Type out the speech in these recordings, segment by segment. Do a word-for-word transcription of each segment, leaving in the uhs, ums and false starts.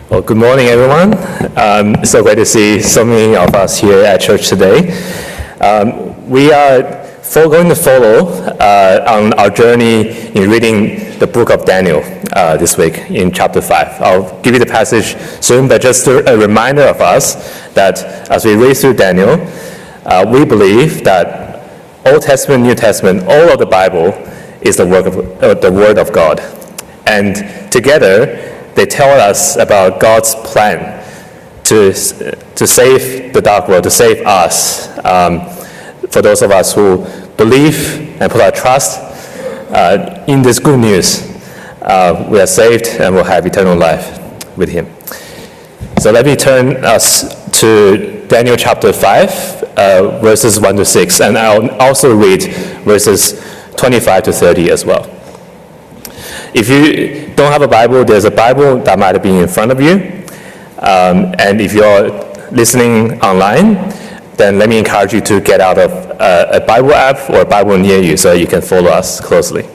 Well, good morning, everyone. Um, so great to see so many of us here at church today. Um, we are going to follow uh, on our journey in reading the book of Daniel uh, this week in chapter five. I'll give you the passage soon, but just a, a reminder of us that as we read through Daniel, uh, we believe that Old Testament, New Testament, all of the Bible is the work of uh, the Word of God, and together they tell us about God's plan to, to save the dark world, to save us. Um, for those of us who believe and put our trust uh, in this good news, uh, we are saved and will have eternal life with Him. So let me turn us to Daniel chapter five, uh, verses one to six, and I'll also read verses twenty-five to thirty as well. If you don't have a Bible, there's a Bible that might be in front of you. Um, and if you're listening online, then let me encourage you to get out of uh, a Bible app or a Bible near you so you can follow us closely.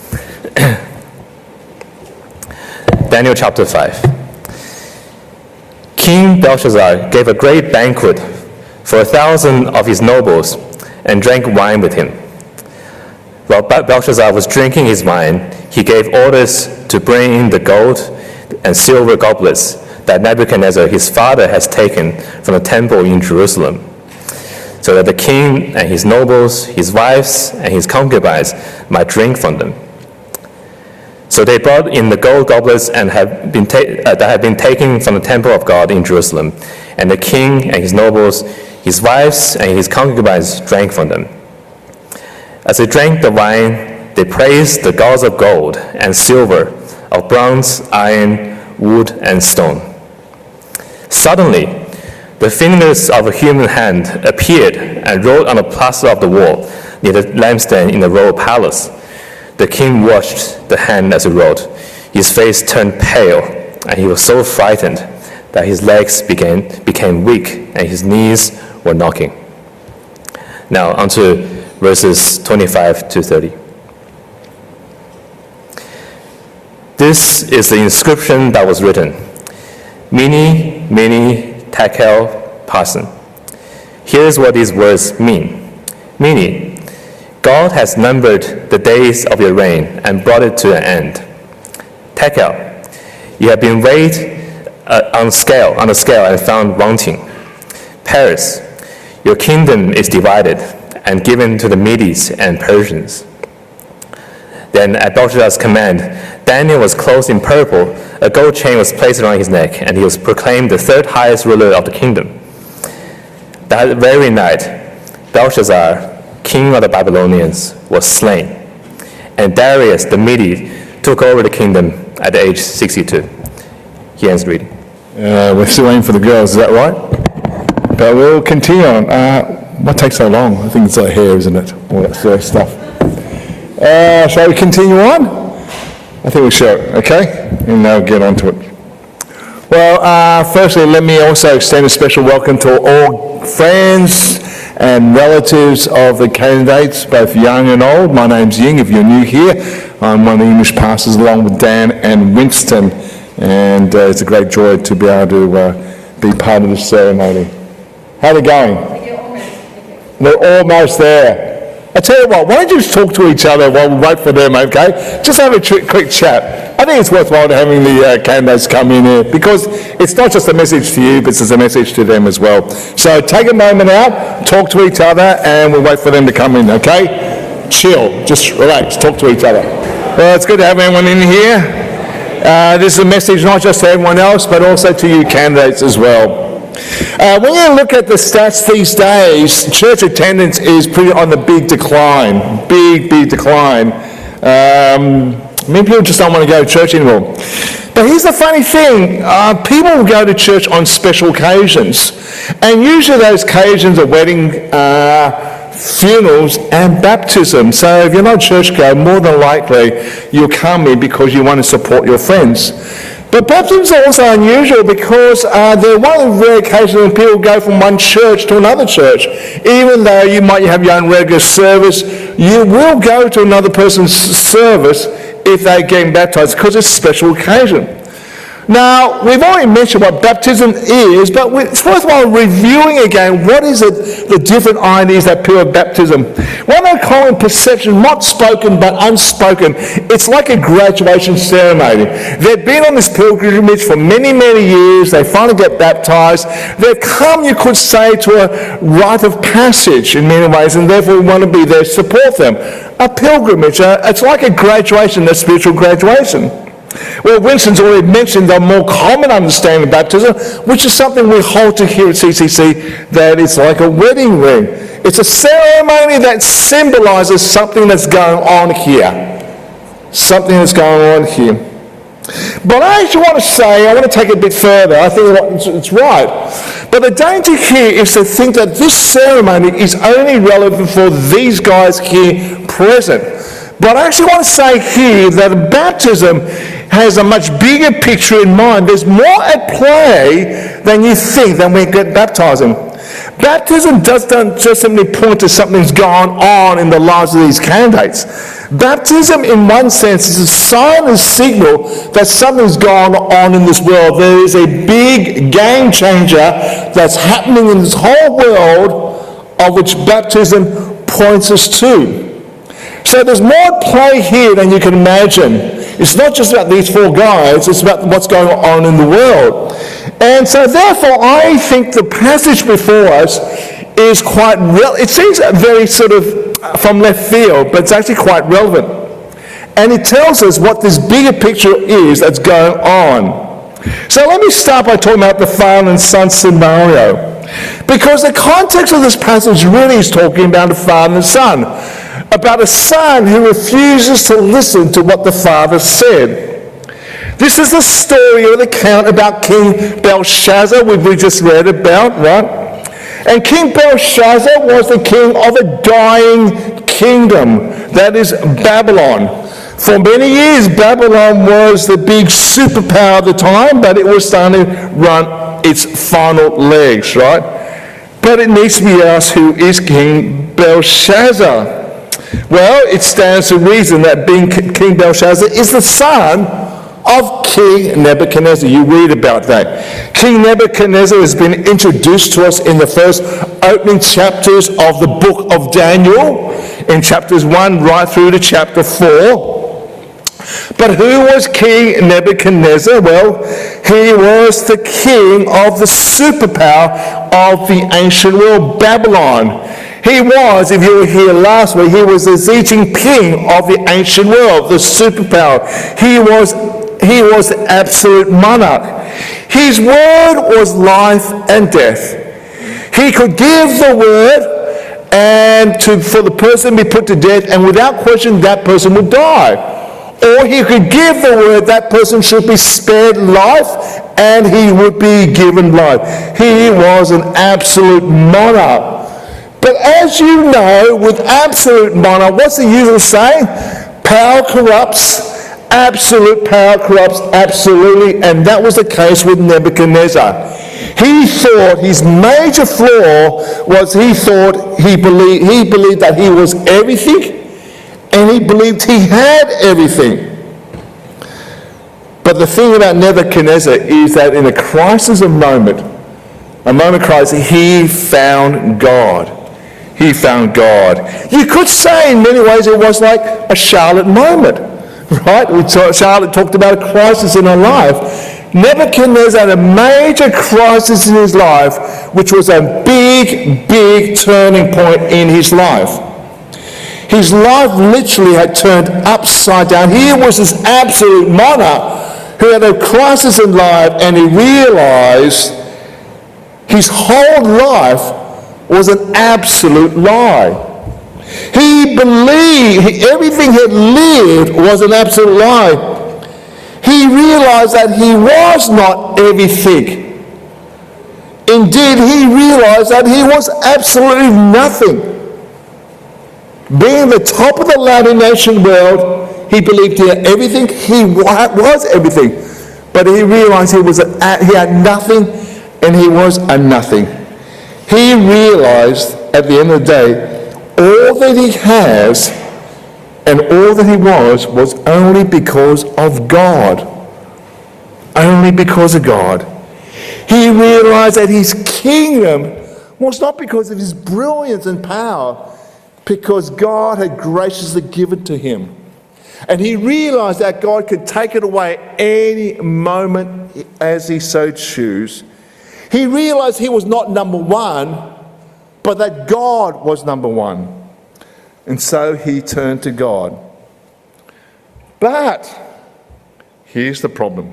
Daniel chapter five. King Belshazzar gave a great banquet for a thousand of his nobles and drank wine with him. While Belshazzar was drinking his wine, he gave orders to bring in the gold and silver goblets that Nebuchadnezzar, his father, has taken from the temple in Jerusalem, so that the king and his nobles, his wives, and his concubines might drink from them. So they brought in the gold goblets and have been ta- uh, that had been taken from the temple of God in Jerusalem, and the king and his nobles, his wives, and his concubines drank from them. As they drank the wine, they praised the gods of gold and silver, of bronze, iron, wood, and stone. Suddenly, the fingers of a human hand appeared and wrote on the plaster of the wall near the lampstand in the royal palace. The king watched the hand as it wrote. His face turned pale, and he was so frightened that his legs began, became weak and his knees were knocking. Now, onto verses twenty-five to thirty. This is the inscription that was written: Mene, Mene, Tekel, Parsin. Here's what these words mean. Mene, God has numbered the days of your reign and brought it to an end. Tekel, you have been weighed uh, on scale, on a scale and found wanting. Paris, your kingdom is divided and given to the Medes and Persians. Then at Belshazzar's command, Daniel was clothed in purple, a gold chain was placed around his neck, and he was proclaimed the third highest ruler of the kingdom. That very night, Belshazzar, king of the Babylonians, was slain, and Darius the Mede took over the kingdom at the age sixty-two. He ends reading. Uh, we're still waiting for the girls, is that right? But we'll continue on. Uh, What takes so long? I think it's our hair, isn't it? All that sort of stuff. Uh, shall we continue on? I think we shall, okay? And now get on to it. Well, uh, firstly, let me also extend a special welcome to all friends and relatives of the candidates, both young and old. My name's Ying, if you're new here. I'm one of the English pastors along with Dan and Winston. And uh, it's a great joy to be able to uh, be part of this ceremony. How are they going? They're almost there. I tell you what, why don't you just talk to each other while we wait for them, okay? Just have a tr- quick chat. I think it's worthwhile having the uh, candidates come in here because it's not just a message to you, but it's a message to them as well. So take a moment out, talk to each other, and we'll wait for them to come in, okay? Chill, just relax, talk to each other. Well, it's good to have everyone in here. Uh, this is a message not just to everyone else, but also to you candidates as well. Uh, when you look at the stats these days, church attendance is pretty on the big decline. Big, big decline. Um, many people just don't want to go to church anymore. But here's the funny thing. Uh, people will go to church on special occasions. And usually those occasions are wedding, uh, funerals, and baptism. So if you're not a churchgoer, more than likely you'll come in because you want to support your friends. But baptisms are also unusual because uh, they're one of the rare occasions when people go from one church to another church. Even though you might have your own regular service, you will go to another person's service if they're getting baptized because it's a special occasion. Now, we've already mentioned what baptism is, but it's worthwhile reviewing again what is it, the different ideas that appear of baptism. One of the common perceptions, not spoken but unspoken, it's like a graduation ceremony. They've been on this pilgrimage for many, many years. They finally get baptized. They've come, you could say, to a rite of passage in many ways, and therefore we want to be there to support them. A pilgrimage, uh, it's like a graduation, a spiritual graduation. Well, Winston's already mentioned the more common understanding of baptism, which is something we hold to here at C C C, that it's like a wedding ring. It's a ceremony that symbolizes something that's going on here. Something that's going on here. But I actually want to say, I want to take it a bit further. I think it's right. But the danger here is to think that this ceremony is only relevant for these guys here present. But I actually want to say here that baptism has a much bigger picture in mind. There's more at play than you think when we get baptizing. Baptism doesn't just simply point to something's going on in the lives of these candidates. Baptism, in one sense, is a sign and signal that something's going on in this world. There is a big game changer that's happening in this whole world, of which baptism points us to. So there's more at play here than you can imagine. It's not just about these four guys, it's about what's going on in the world. And so therefore I think the passage before us is quite, re- it seems very sort of from left field, but it's actually quite relevant. And it tells us what this bigger picture is that's going on. So let me start by talking about the father and son scenario. Because the context of this passage really is talking about the father and son. About a son who refuses to listen to what the father said. This is the story or the account about King Belshazzar, which we just read about, right? And King Belshazzar was the king of a dying kingdom, that is Babylon. For many years, Babylon was the big superpower of the time, but it was starting to run its final legs, right? But it needs to be asked, who is King Belshazzar? Well, it stands to reason that being King Belshazzar is the son of King Nebuchadnezzar. You read about that. King Nebuchadnezzar has been introduced to us in the first opening chapters of the book of Daniel, in chapters one right through to chapter four. But who was King Nebuchadnezzar? Well, he was the king of the superpower of the ancient world, Babylon. He was, if you were here last week, he was the Xi Jinping of the ancient world, the superpower. He was, he was the absolute monarch. His word was life and death. He could give the word and to, for the person to be put to death, and without question that person would die. Or he could give the word that person should be spared life, and he would be given life. He was an absolute monarch. But as you know, with absolute monarch, what's the usual saying? Power corrupts, absolute power corrupts absolutely, and that was the case with Nebuchadnezzar. He thought, his major flaw was he thought, he believed, he believed that he was everything, and he believed he had everything. But the thing about Nebuchadnezzar is that in a crisis of moment, a moment of crisis, he found God. He found God. You could say in many ways it was like a Charlotte moment, right? We saw, Charlotte talked about a crisis in her life. Nebuchadnezzar had a major crisis in his life, which was a big, big turning point in his life. His life literally had turned upside down. Here was this absolute monarch who had a crisis in life, and he realized his whole life was an absolute lie. He believed everything he had lived was an absolute lie. He realized that he was not everything. Indeed, he realized that he was absolutely nothing. Being the top of the Latin nation world, he believed he had everything. He was everything. But he realized he was a, he had nothing, and he was a nothing. He realized at the end of the day, all that he has and all that he was was only because of God. only because of God. He realized that his kingdom was not because of his brilliance and power, because God had graciously given to him. And he realized that God could take it away any moment as he so choose. He realized he was not number one, but that God was number one. And so he turned to God. But here's the problem.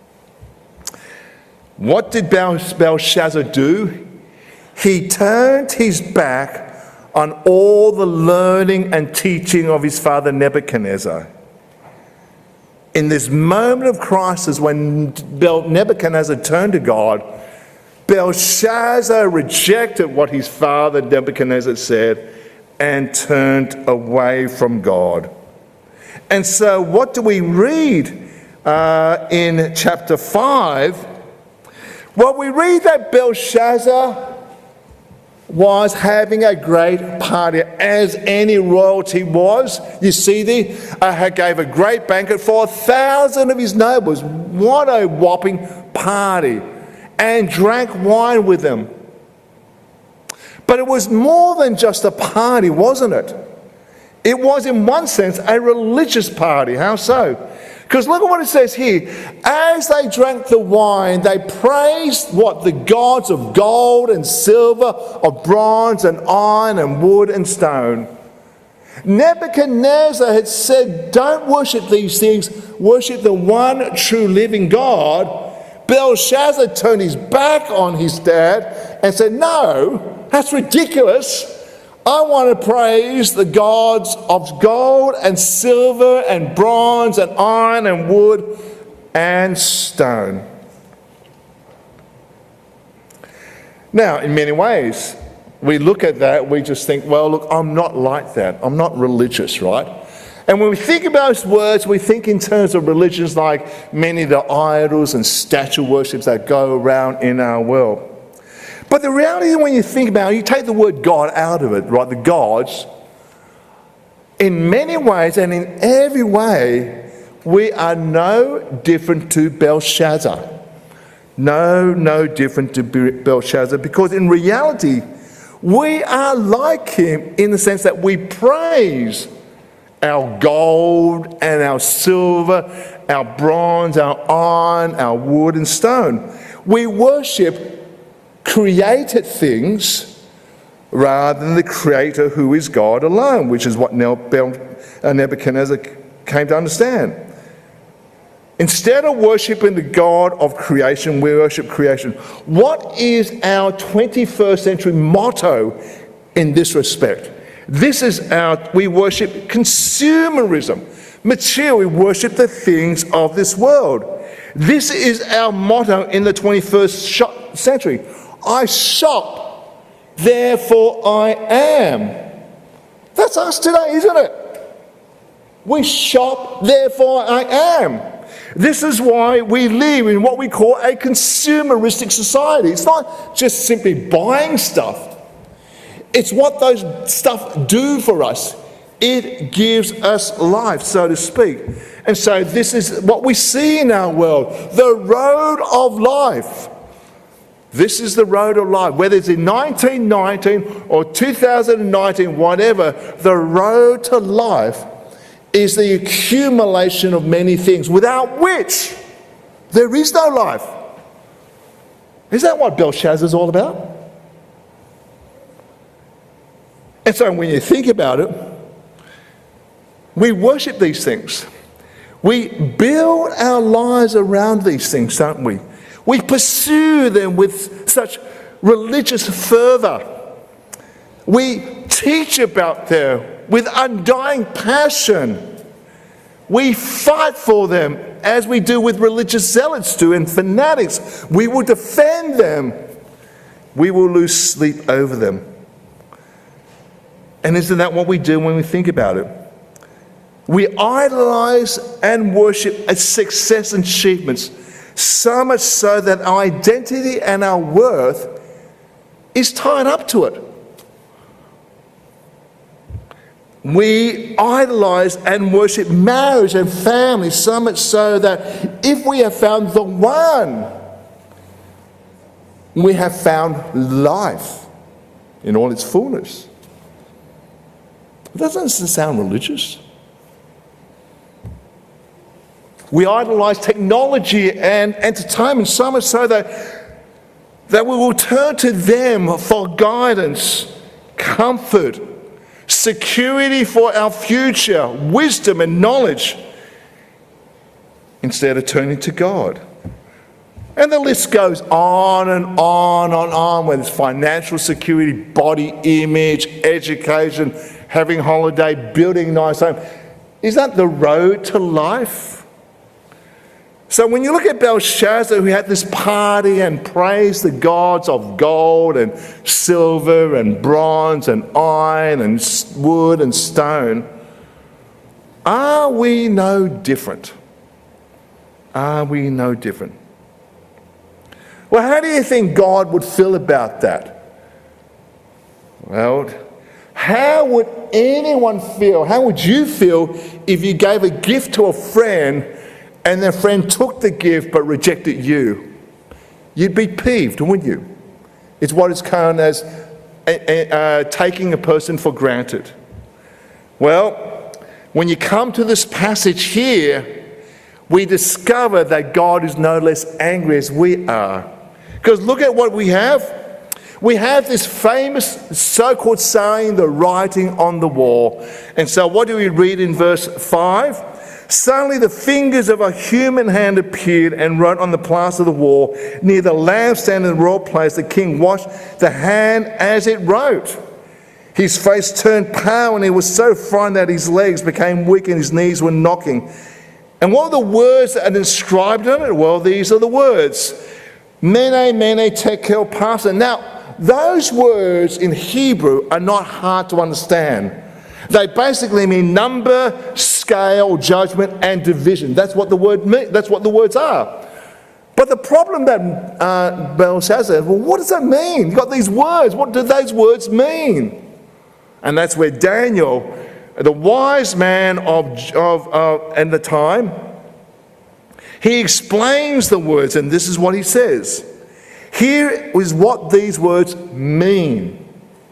What did Belshazzar do? He turned his back on all the learning and teaching of his father Nebuchadnezzar. In this moment of crisis, when Nebuchadnezzar turned to God, Belshazzar rejected what his father Nebuchadnezzar said and turned away from God. And so what do we read uh, in chapter five? Well, we read that Belshazzar was having a great party, as any royalty was. You see there, uh, gave a great banquet for a thousand of his nobles. What a whopping party. And drank wine with them. But it was more than just a party, wasn't it? It was, in one sense, a religious party. How so? Because look at what it says here. As they drank the wine, they praised what? The gods of gold and silver, of bronze and iron and wood and stone. Nebuchadnezzar had said, don't worship these things, worship the one true living God. Belshazzar turned his back on his dad and said, no, that's ridiculous. I want to praise the gods of gold and silver and bronze and iron and wood and stone. Now, in many ways, we look at that, we just think, well, look, I'm not like that. I'm not religious, right? And when we think about those words, we think in terms of religions like many of the idols and statue worships that go around in our world. But the reality is, when you think about it, you take the word God out of it, right? The gods. In many ways and in every way, we are no different to Belshazzar. No, no different to Belshazzar, because in reality, we are like him in the sense that we praise our gold and our silver, our bronze, our iron, our wood and stone. We worship created things rather than the creator who is God alone, which is what Nebuchadnezzar came to understand. Instead of worshipping the God of creation, we worship creation. What is our twenty-first century motto in this respect? This is our, we worship consumerism. Material, we worship the things of this world. This is our motto in the twenty-first century. I shop, therefore I am. That's us today, isn't it? We shop, therefore I am. This is why we live in what we call a consumeristic society. It's not just simply buying stuff. It's what those stuff do for us. It gives us life, so to speak. And so this is what we see in our world, the road of life. This is the road of life. Whether it's in nineteen nineteen or two thousand nineteen, whatever, the road to life is the accumulation of many things, without which there is no life. Is that what Belshazzar is all about? And so when you think about it, we worship these things. We build our lives around these things, don't we? We pursue them with such religious fervour. We teach about them with undying passion. We fight for them as we do with religious zealots do and fanatics. We will defend them. We will lose sleep over them. And isn't that what we do when we think about it? We idolize and worship a success and achievements, so much so that our identity and our worth is tied up to it. We idolize and worship marriage and family so much so that if we have found the one, we have found life in all its fullness. Doesn't this sound religious? We idolize technology and entertainment so much so that, that we will turn to them for guidance, comfort, security for our future, wisdom and knowledge, instead of turning to God. And the list goes on and on and on, whether it's financial security, body image, education, having a holiday, building a nice home. Is that the road to life? So when you look at Belshazzar, who had this party and praised the gods of gold and silver and bronze and iron and wood and stone, are we no different? Are we no different? Well, how do you think God would feel about that? Well, how would anyone feel? How would you feel if you gave a gift to a friend and their friend took the gift but rejected you? You'd be peeved, wouldn't you? It's what is known as uh, uh, taking a person for granted. Well, when you come to this passage here, we discover that God is no less angry as we are. Because look at what we have. We have this famous so-called saying, the writing on the wall. And so what do we read in verse five? Suddenly the fingers of a human hand appeared and wrote on the plaster of the wall near the lampstand in the royal place. The king watched the hand as it wrote. His face turned pale and he was so frightened that his legs became weak and his knees were knocking. And what are the words that are inscribed on it? Well, these are the words. Mene, mene, tekel, parsin. Now, those words in Hebrew are not hard to understand. They basically mean number, scale, judgment, and division. That's what the word mean, that's what the words are. But the problem that uh, Belshazzar says, well, what does that mean? You've got these words. What do those words mean? And that's where Daniel, the wise man of of uh, at the time, he explains the words, and this is what he says. Here is what these words mean.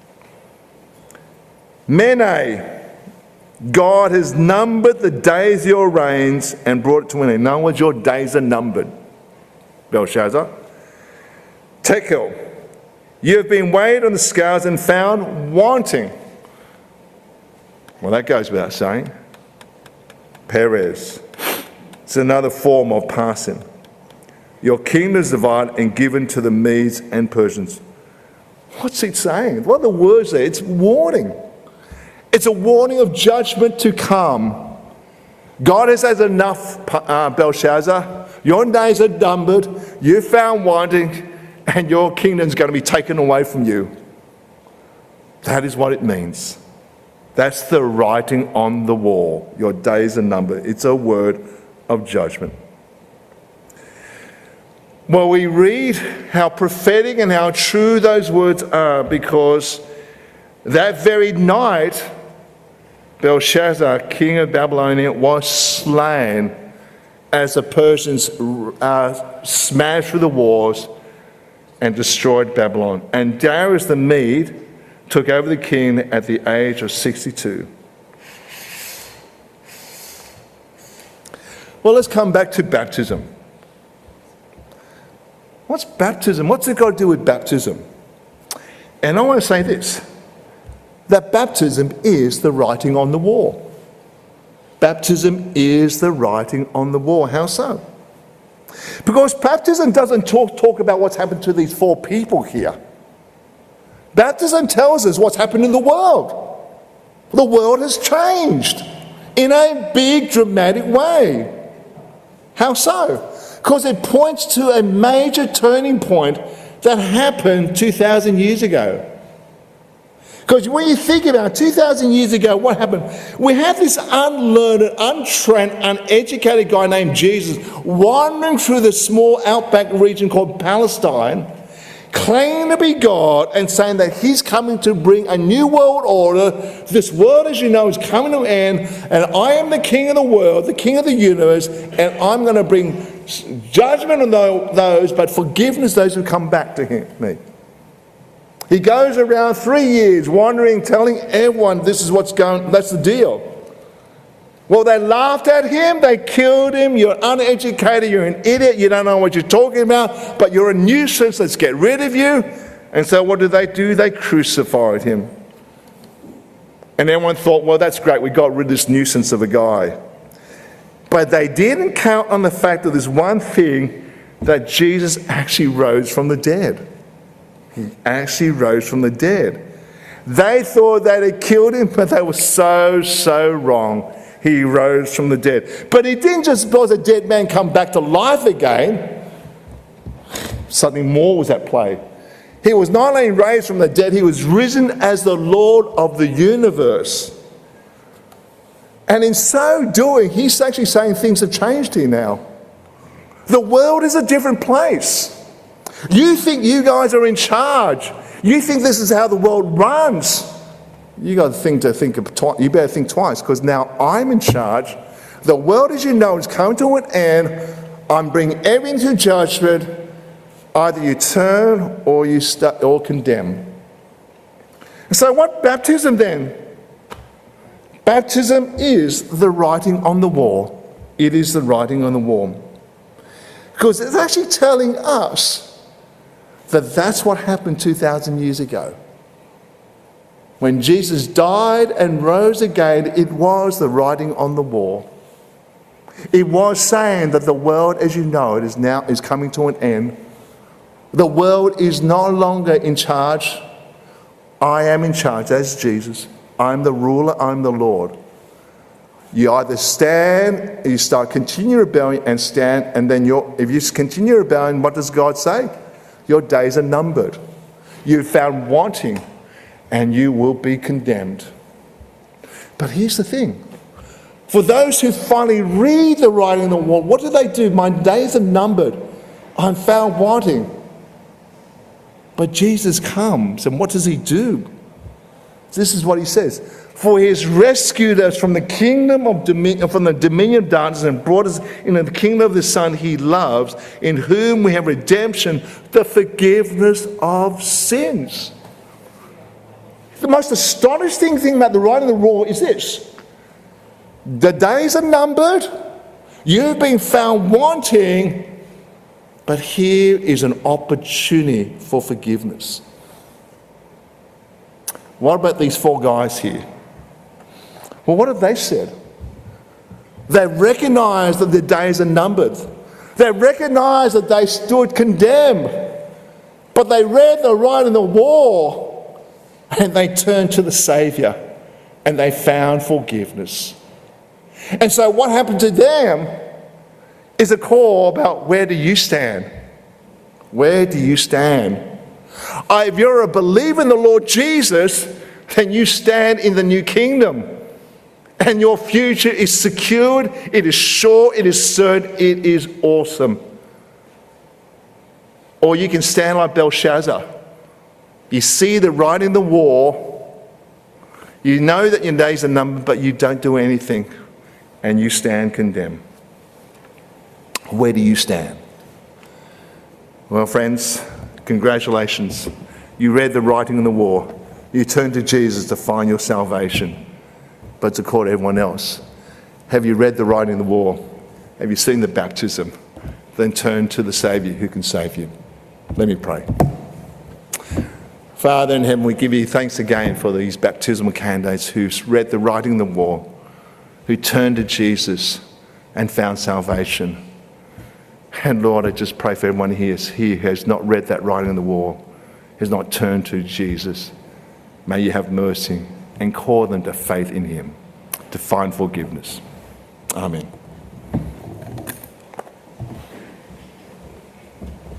Mene, God has numbered the days of your reigns and brought it to an end. In other words, your days are numbered, Belshazzar. Tekel, you have been weighed on the scales and found wanting. Well, that goes without saying. Perez. It's another form of passing. Your kingdom is divided and given to the Medes and Persians. What's it saying? What are the words there? It's warning. It's a warning of judgment to come. God has had enough, uh, Belshazzar. Your days are numbered. You found wanting, and your kingdom's going to be taken away from you. That is what it means. That's the writing on the wall. Your days are numbered. It's a word of judgment. Well, we read how prophetic and how true those words are because that very night, Belshazzar, king of Babylonia, was slain as the Persians uh, smashed through the walls and destroyed Babylon. And Darius the Mede took over the kingdom at the age of sixty-two. Well, let's come back to baptism. What's baptism? What's it got to do with baptism? And I want to say this, that baptism is the writing on the wall. Baptism is the writing on the wall. How so? Because baptism doesn't talk, talk about what's happened to these four people here. Baptism tells us what's happened in the world. The world has changed in a big, dramatic way. How so? Because it points to a major turning point that happened two thousand years ago. Because when you think about it, two thousand years ago, what happened? We had this unlearned, untrained, uneducated guy named Jesus wandering through the small outback region called Palestine. claiming to be God and saying that he's coming to bring a new world order. This world, as you know, is coming to an end, and I am the king of the world, the king of the universe, and I'm going to bring judgment on those, but forgiveness those who come back to him, me. He goes around three years wandering, telling everyone this is what's going, that's the deal. Well, they laughed at him, they killed him, you're uneducated, you're an idiot, you don't know what you're talking about, but you're a nuisance, let's get rid of you. And so what did they do? They crucified him. And everyone thought, well, that's great, we got rid of this nuisance of a guy. But they didn't count on the fact that there's one thing, that Jesus actually rose from the dead. He actually rose from the dead. They thought they had killed him, but they were so, so wrong. He rose from the dead. But he didn't just, because a dead man come back to life again. Something more was at play. He was not only raised from the dead, he was risen as the Lord of the universe. And in so doing, he's actually saying things have changed here now. The world is a different place. You think you guys are in charge. You think this is how the world runs. You got to think to think of twice. You better think twice, because now I'm in charge. The world, as you know, is coming to an end. I'm bringing everything to judgment. Either you turn or you st- or condemn. So, what baptism then? Baptism is the writing on the wall. It is the writing on the wall, because it's actually telling us that that's what happened two thousand years ago. When Jesus died and rose again, it was the writing on the wall. It was saying that the world as you know it is now is coming to an end. The world is no longer in charge. I am in charge as Jesus. I'm the ruler, I'm the Lord. You either stand, you start continue rebelling and stand, and then you're, if you continue rebelling, what does God say? Your days are numbered. You're found wanting, and you will be condemned. But here's the thing. For those who finally read the writing on the wall, what do they do? My days are numbered. I'm found wanting. But Jesus comes, and what does he do? This is what he says. For he has rescued us from the kingdom of dominion, from the dominion of darkness, and brought us into the kingdom of the Son he loves, in whom we have redemption, the forgiveness of sins. The most astonishing thing about the writing of the law is this. The days are numbered. You've been found wanting. But here is an opportunity for forgiveness. What about these four guys here? Well, what have they said? They recognised that their days are numbered. They recognised that they stood condemned. But they read the writing on the wall and they turned to the Saviour and they found forgiveness. And so what happened to them is a call about where do you stand? Where do you stand? Uh, if you're a believer in the Lord Jesus, then you stand in the new kingdom. And your future is secured, it is sure, it is certain, it is awesome. Or you can stand like Belshazzar. You see the writing on the wall, you know that your days are numbered, but you don't do anything, and you stand condemned. Where do you stand? Well, friends, congratulations. You read the writing on the wall. You turned to Jesus to find your salvation, but to call everyone else. Have you read the writing on the wall? Have you seen the baptism? Then turn to the Saviour who can save you. Let me pray. Father in heaven, we give you thanks again for these baptismal candidates who read the writing on the wall, who turned to Jesus and found salvation. And Lord, I just pray for everyone here who has not read that writing on the wall, has not turned to Jesus. May you have mercy and call them to faith in him, to find forgiveness. Amen.